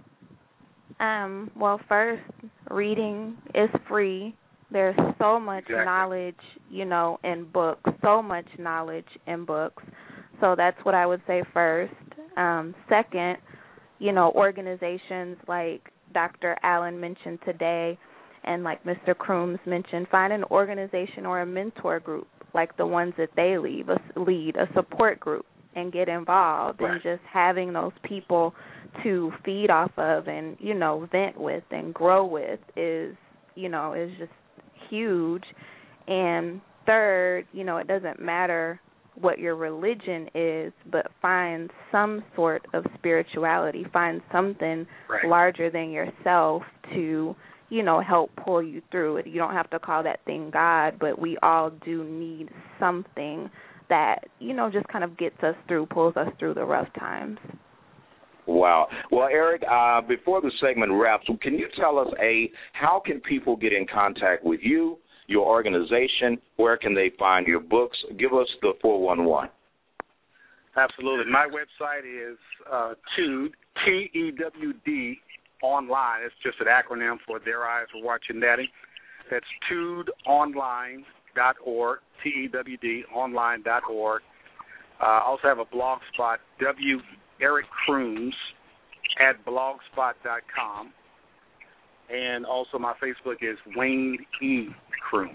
Um, well, first, reading is free. There's so much exactly. knowledge, you know, in books, so much knowledge in books. So that's what I would say first. Um, second, you know, organizations like Doctor Allen mentioned today, And like Mister Crooms mentioned, find an organization or a mentor group like the ones that they lead, a, lead, a support group, and get involved. Right. And just having those people to feed off of and, you know, vent with and grow with is, you know, is just huge. And third, you know, it doesn't matter what your religion is, but find some sort of spirituality, find something right. larger than yourself to, you know, help pull you through it. You don't have to call that thing God, but we all do need something that, you know, just kind of gets us through, pulls us through the rough times. Wow. Well, Eric, uh, before the segment wraps, can you tell us, A, how can people get in contact with you, your organization? Where can they find your books? Give us the four one one. Absolutely. My website is uh, TEWD, T E W D, online. It's just an acronym for Their Eyes Were Watching Daddy. That's tewd online dot org, T E W D, online dot org. Uh, I also have a blog spot, W. Eric Crooms at blogspot dot com. And also my Facebook is Wayne E. Crooms.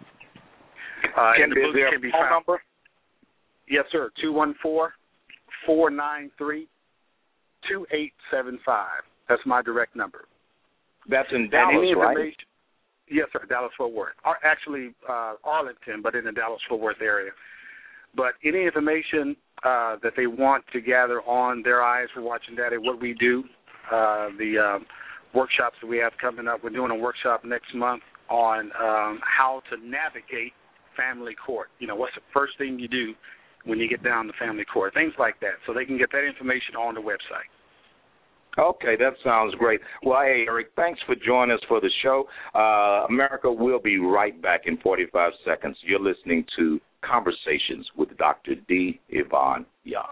Uh, can, the is there can be a phone found. number? Yes, sir, two one four, four nine three, two eight seven five. That's my direct number. That's in Dallas, right? Yes, sir, Dallas-Fort Worth. Or actually, uh, Arlington, but in the Dallas-Fort Worth area. But any information uh, that they want to gather on Their Eyes Were Watching Daddy, what we do, uh, the um, workshops that we have coming up. We're doing a workshop next month on um, how to navigate family court. You know, what's the first thing you do when you get down to family court, things like that. So they can get that information on the website. Okay, that sounds great. Well, hey, Eric, thanks for joining us for the show. Uh, America will be right back in forty-five seconds. You're listening to Conversations with Doctor D. Yvonne Young.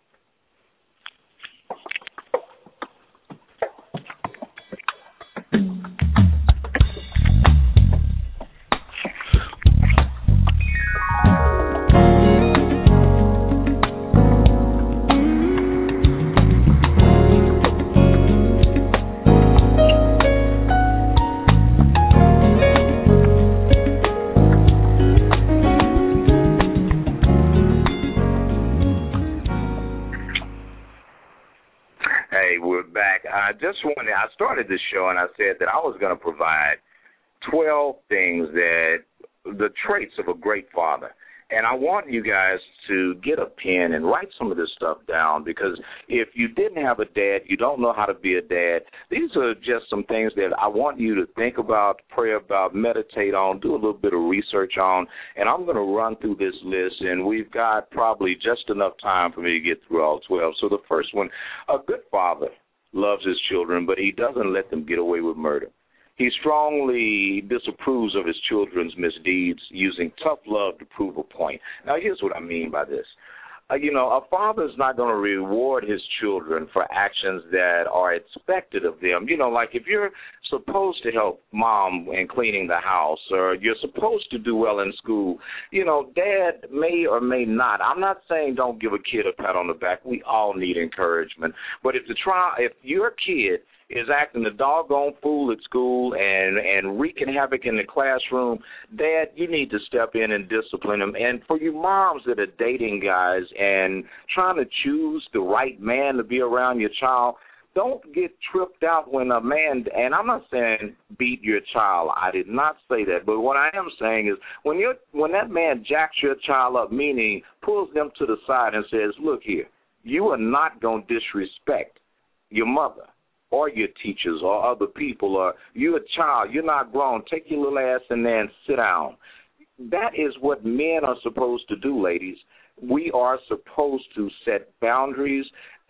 I just wanted, I started this show and I said that I was going to provide twelve things that, the traits of a great father. And I want you guys to get a pen and write some of this stuff down, because if you didn't have a dad, you don't know how to be a dad. These are just some things that I want you to think about, pray about, meditate on, do a little bit of research on, and I'm going to run through this list, and we've got probably just enough time for me to get through all twelve. So the first one, a good father loves his children, but he doesn't let them get away with murder. He strongly disapproves of his children's misdeeds, using tough love to prove a point. Now, here's what I mean by this. Uh, you know, a father's not going to reward his children for actions that are expected of them. You know, like if you're supposed to help mom in cleaning the house, or you're supposed to do well in school, you know, dad may or may not. I'm not saying don't give a kid a pat on the back. We all need encouragement. But if the try, if your kid is acting a doggone fool at school and, and wreaking havoc in the classroom, Dad, you need to step in and discipline him. And for you moms that are dating guys and trying to choose the right man to be around your child, don't get tripped out when a man, and I'm not saying beat your child. I did not say that. But what I am saying is when you when that man jacks your child up, meaning pulls them to the side and says, look here, you are not going to disrespect your mother or your teachers or other people, or you're a child, you're not grown, take your little ass in there and sit down. That is what men are supposed to do, ladies. We are supposed to set boundaries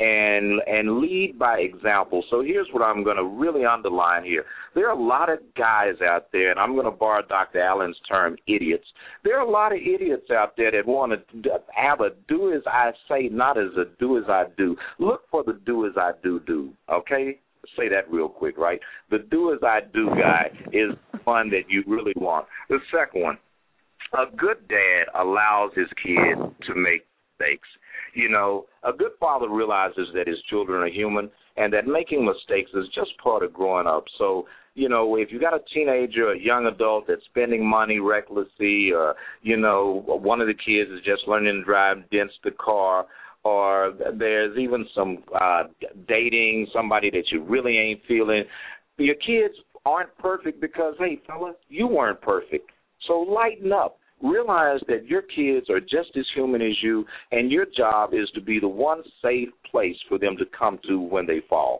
and and lead by example. So here's what I'm going to really underline here. There are a lot of guys out there, and I'm going to borrow Doctor Allen's term, idiots. There are a lot of idiots out there that want to have a do as I say, not as a do as I do. Look for the do as I do do, okay? Say that real quick, right? The do as I do guy is one that you really want. The second one, a good dad allows his kid to make mistakes. You know, a good father realizes that his children are human and that making mistakes is just part of growing up. So you know, if you got a teenager or a young adult that's spending money recklessly, or, you know, one of the kids is just learning to drive, dents the car, or there's even some uh, dating, somebody that you really ain't feeling. Your kids aren't perfect because, hey, fella, you weren't perfect. So lighten up. Realize that your kids are just as human as you, and your job is to be the one safe place for them to come to when they fall.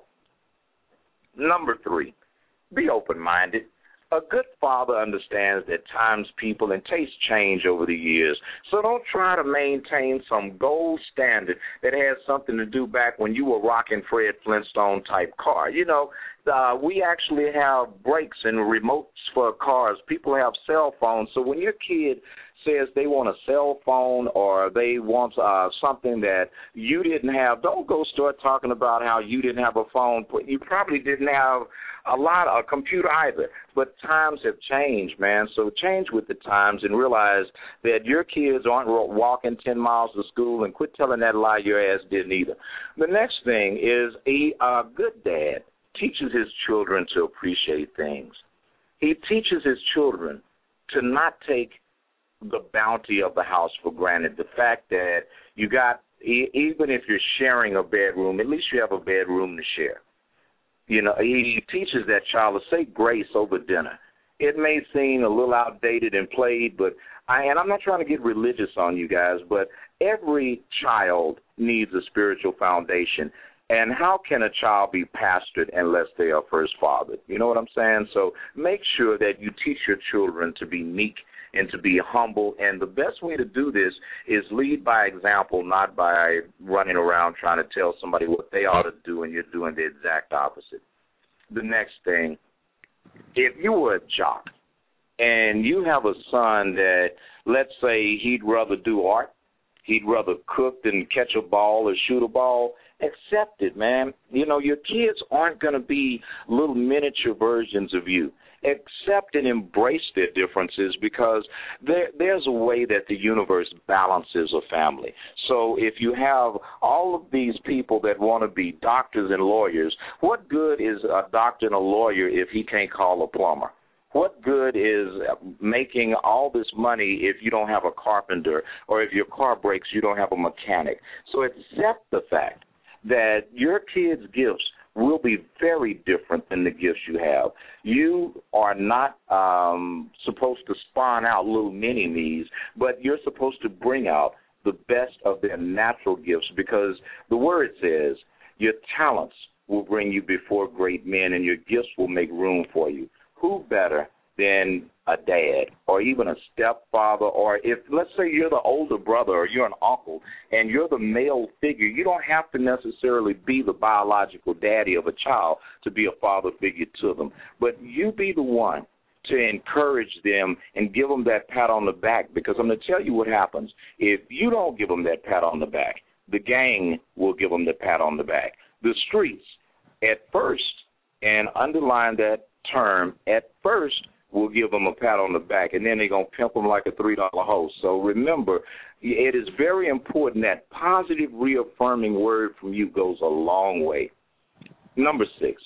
Number three, be open-minded. A good father understands that times, people, and tastes change over the years, so don't try to maintain some gold standard that has something to do back when you were rocking Fred Flintstone-type car. You know, uh, we actually have brakes and remotes for cars. People have cell phones, so when your kid says they want a cell phone or they want uh, something that you didn't have, don't go start talking about how you didn't have a phone. You probably didn't have a lot of a computer either. But times have changed, man. So change with the times and realize that your kids aren't walking ten miles to school, and quit telling that lie your ass didn't either. The next thing is a uh, good dad teaches his children to appreciate things. He teaches his children to not take the bounty of the house for granted. The fact that you got, even if you're sharing a bedroom, at least you have a bedroom to share. You know, he teaches that child to say grace over dinner. It may seem a little outdated and played, but I, and I'm not trying to get religious on you guys, but every child needs a spiritual foundation. And how can a child be pastored unless they are first fathered? You know what I'm saying? So make sure that you teach your children to be meek and to be humble. And the best way to do this is lead by example, not by running around trying to tell somebody what they ought to do and you're doing the exact opposite. The next thing, if you were a jock and you have a son that, let's say, he'd rather do art, he'd rather cook than catch a ball or shoot a ball, accept it, man. You know, your kids aren't going to be little miniature versions of you. Accept and embrace their differences, because there, there's a way that the universe balances a family. So if you have all of these people that want to be doctors and lawyers, what good is a doctor and a lawyer if he can't call a plumber? What good is making all this money if you don't have a carpenter, or if your car breaks, you don't have a mechanic? So accept the fact that your kids' gifts will be very different than the gifts you have. You are not um, supposed to spawn out little mini-me's, but you're supposed to bring out the best of their natural gifts, because the word says your talents will bring you before great men and your gifts will make room for you. Who better than a dad or even a stepfather? Or if, let's say, you're the older brother or you're an uncle and you're the male figure, you don't have to necessarily be the biological daddy of a child to be a father figure to them. But you be the one to encourage them and give them that pat on the back, because I'm going to tell you what happens. If you don't give them that pat on the back, the gang will give them the pat on the back. The streets, at first, and underline that term, at first, we'll give them a pat on the back, and then they're going to pimp them like a three dollar host. So remember, it is very important that positive, reaffirming word from you goes a long way. Number six,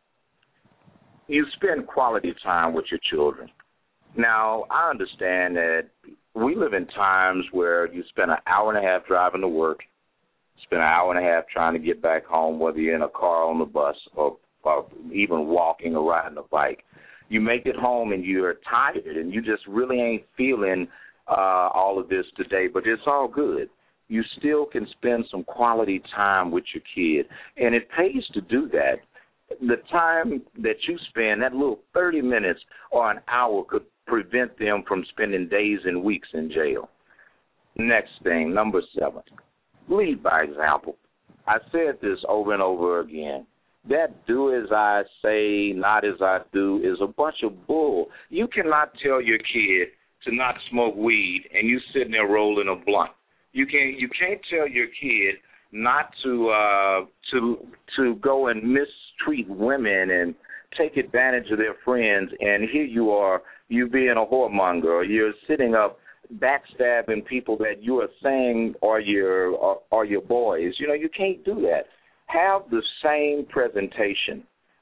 you spend quality time with your children. Now, I understand that we live in times where you spend an hour and a half driving to work, spend an hour and a half trying to get back home, whether you're in a car, on the bus, or, or even walking or riding a bike. You make it home and you're tired and you just really ain't feeling uh, all of this today, but it's all good. You still can spend some quality time with your kid, and it pays to do that. The time that you spend, that little thirty minutes or an hour, could prevent them from spending days and weeks in jail. Next thing, number seven, lead by example. I said this over and over again. That do as I say, not as I do is a bunch of bull. You cannot tell your kid to not smoke weed and you sitting there rolling a blunt. You can't you can't tell your kid not to uh, to to go and mistreat women and take advantage of their friends, and here you are, you being a whoremonger, or you're sitting up backstabbing people that you are saying are your are, are your boys. You know, you can't do that. Have the same presentation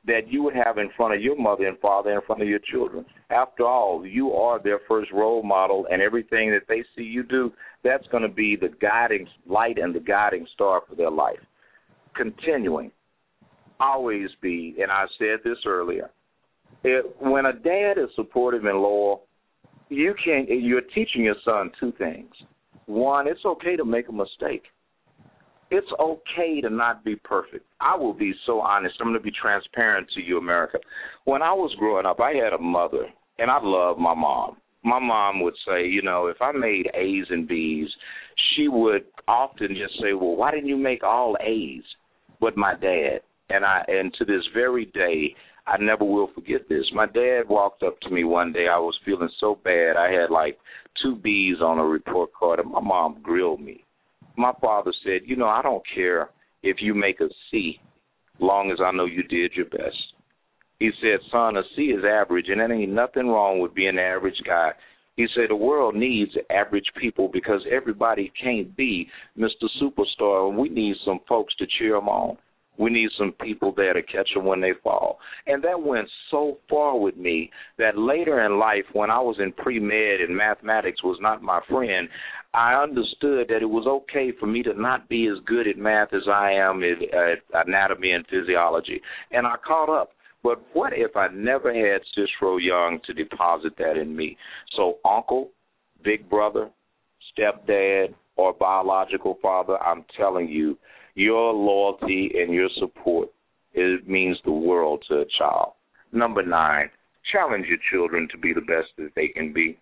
that you would have in front of your mother and father, in front of your children. After all, you are their first role model, and everything that they see you do, that's going to be the guiding light and the guiding star for their life. Continuing, always be, and I said this earlier, it, when a dad is supportive and loyal, you can, you're teaching your son two things. One, it's okay to make a mistake. It's okay to not be perfect. I will be so honest. I'm going to be transparent to you, America. When I was growing up, I had a mother, and I loved my mom. My mom would say, you know, if I made A's and B's, she would often just say, well, why didn't you make all A's? But my dad, and I, and to this very day, I never will forget this. My dad walked up to me one day. I was feeling so bad. I had like two B's on a report card, and my mom grilled me. My father said, you know, I don't care if you make a C, long as I know you did your best. He said, son, a C is average, and there ain't nothing wrong with being an average guy. He said the world needs average people because everybody can't be Mister Superstar, and we need some folks to cheer them on. We need some people there to catch them when they fall. And that went so far with me that later in life, when I was in pre-med and mathematics was not my friend, I understood that it was okay for me to not be as good at math as I am at, at anatomy and physiology. And I caught up. But what if I never had Cicero Young to deposit that in me? So uncle, big brother, stepdad, or biological father, I'm telling you, your loyalty and your support, it means the world to a child. Number nine, challenge your children to be the best that they can be.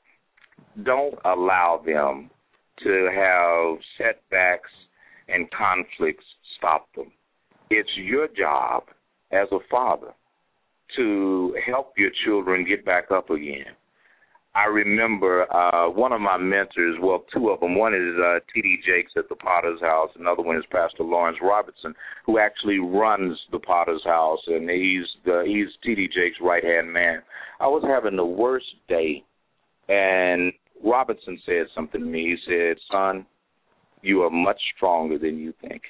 Don't allow them to have setbacks and conflicts stop them. It's your job as a father to help your children get back up again. I remember uh, one of my mentors, well, two of them. One is uh, T D Jakes at the Potter's House. Another one is Pastor Lawrence Robertson, who actually runs the Potter's House, and he's the, he's T D Jakes' right-hand man. I was having the worst day, and Robertson said something to me. He said, son, you are much stronger than you think.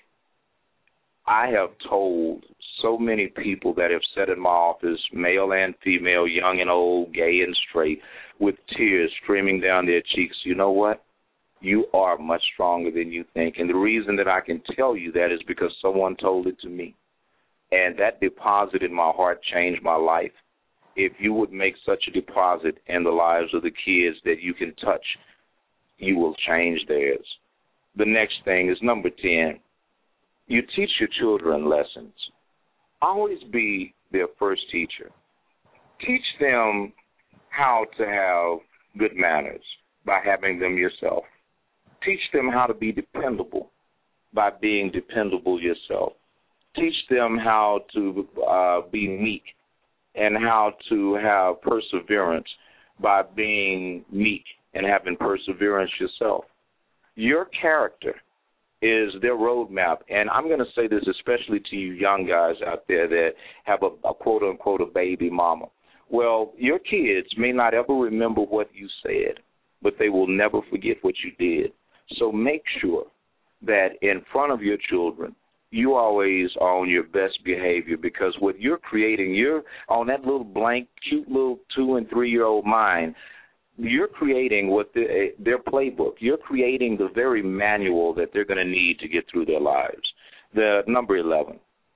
I have told so many people that have sat in my office, male and female, young and old, gay and straight, with tears streaming down their cheeks, you know what? You are much stronger than you think. And the reason that I can tell you that is because someone told it to me. And that deposit in my heart changed my life. If you would make such a deposit in the lives of the kids that you can touch, you will change theirs. The next thing is number ten. You teach your children lessons. Always be their first teacher. Teach them how to have good manners by having them yourself. Teach them how to be dependable by being dependable yourself. Teach them how to uh, be meek and how to have perseverance by being meek and having perseverance yourself. Your character is their roadmap, and I'm going to say this especially to you young guys out there that have a, a quote-unquote a baby mama. Well, your kids may not ever remember what you said, but they will never forget what you did. So make sure that in front of your children, you always are on your best behavior, because what you're creating, you're on that little blank, cute little two- and three-year-old mind, you're creating what the, their playbook. You're creating the very manual that they're going to need to get through their lives. The number eleven,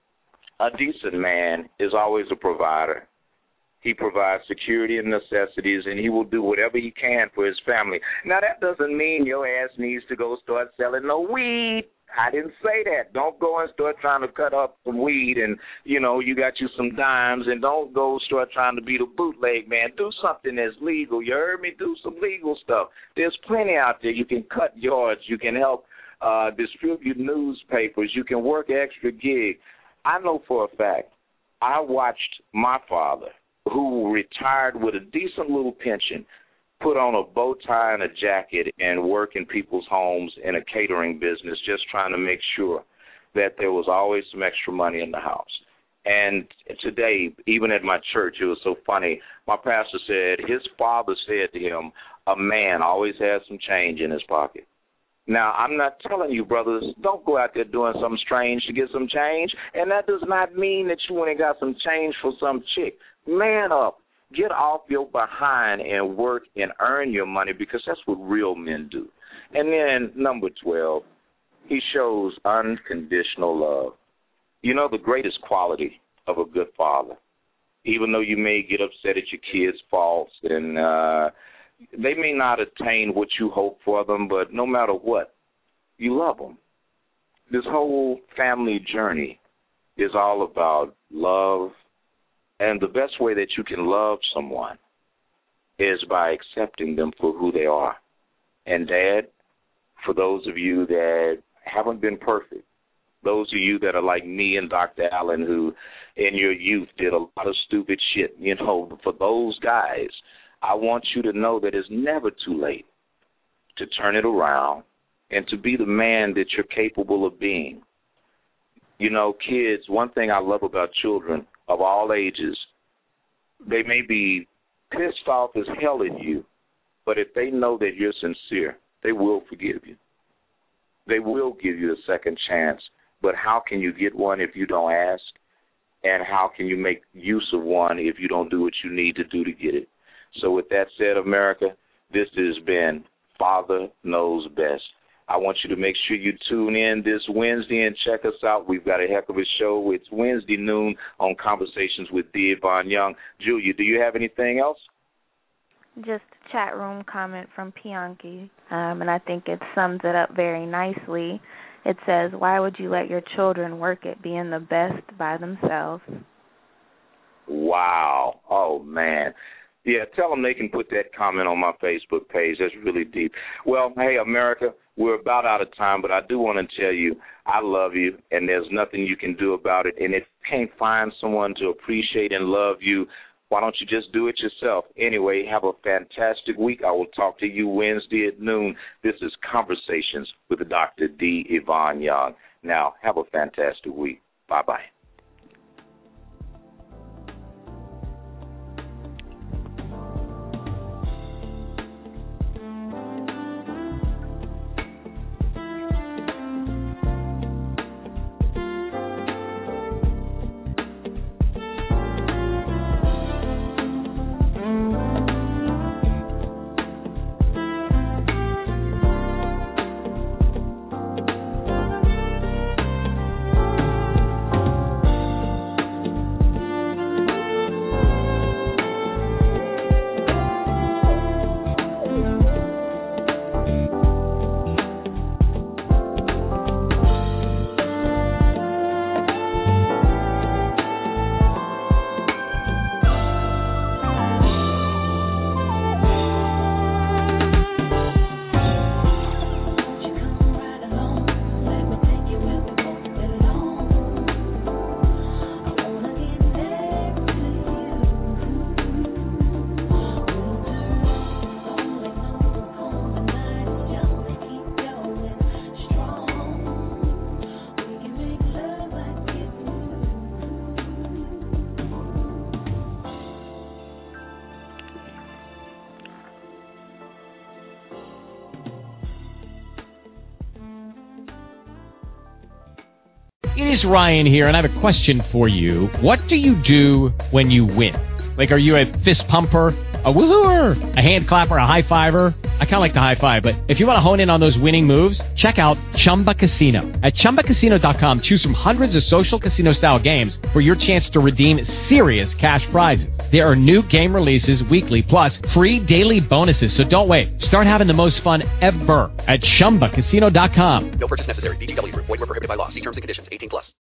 a decent man is always a provider. He provides security and necessities, and he will do whatever he can for his family. Now, that doesn't mean your ass needs to go start selling no weed. I didn't say that. Don't go and start trying to cut up some weed and, you know, you got you some dimes, and don't go start trying to be the bootleg man. Do something that's legal. You heard me? Do some legal stuff. There's plenty out there. You can cut yards. You can help uh, distribute newspapers. You can work extra gig. I know for a fact, I watched my father, who retired with a decent little pension, put on a bow tie and a jacket and work in people's homes in a catering business, just trying to make sure that there was always some extra money in the house. And today, even at my church, it was so funny. My pastor said his father said to him, a man always has some change in his pocket. Now, I'm not telling you, brothers, don't go out there doing something strange to get some change. And that does not mean that you went and got some change for some chick. Man up. Get off your behind and work and earn your money, because that's what real men do. And then number twelve, he shows unconditional love. You know, the greatest quality of a good father, even though you may get upset at your kids' faults and uh, they may not attain what you hope for them, but no matter what, you love them. This whole family journey is all about love. And the best way that you can love someone is by accepting them for who they are. And, Dad, for those of you that haven't been perfect, those of you that are like me and Doctor Allen, who in your youth did a lot of stupid shit, you know, for those guys, I want you to know that it's never too late to turn it around and to be the man that you're capable of being. You know, kids, one thing I love about children of all ages, they may be pissed off as hell at you, but if they know that you're sincere, they will forgive you. They will give you a second chance. But how can you get one if you don't ask? And how can you make use of one if you don't do what you need to do to get it? So with that said, America, this has been Father Knows Best. I want you to make sure you tune in this Wednesday and check us out. We've got a heck of a show. It's Wednesday noon on Conversations with D. Yvonne Young. Julia, do you have anything else? Just a chat room comment from Pianki, um, and I think it sums it up very nicely. It says, why would you let your children work at being the best by themselves? Wow. Oh, man. Yeah, tell them they can put that comment on my Facebook page. That's really deep. Well, hey, America, we're about out of time, but I do want to tell you I love you, and there's nothing you can do about it. And if you can't find someone to appreciate and love you, why don't you just do it yourself? Anyway, have a fantastic week. I will talk to you Wednesday at noon. This is Conversations with Doctor D. Yvonne Young. Now, have a fantastic week. Bye-bye. It is Ryan here, and I have a question for you. What do you do when you win? Like, are you a fist pumper, a woohooer, a hand clapper, a high fiver? I kind of like the high five, but if you want to hone in on those winning moves, check out Chumba Casino. At Chumba Casino dot com, choose from hundreds of social casino-style games for your chance to redeem serious cash prizes. There are new game releases weekly, plus free daily bonuses, so don't wait. Start having the most fun ever at Chumba Casino dot com. No purchase necessary. V G W. Void where prohibited by law. See terms and conditions. eighteen plus.